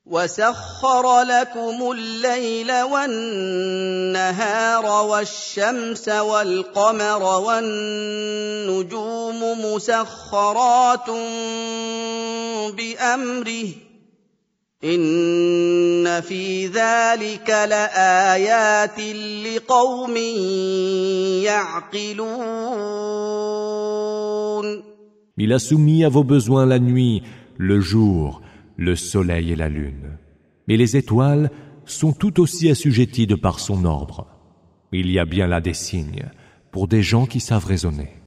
وسخر لكم الليل والنهار والشمس والقمر والنجوم مسخرات بأمره إن في ذلك لآيات لقوم يعقلون. Il a soumis à vos besoins la nuit, le jour, le soleil et la lune. Et les étoiles sont tout aussi assujetties de par son ordre. Il y a bien là des signes pour des gens qui savent raisonner.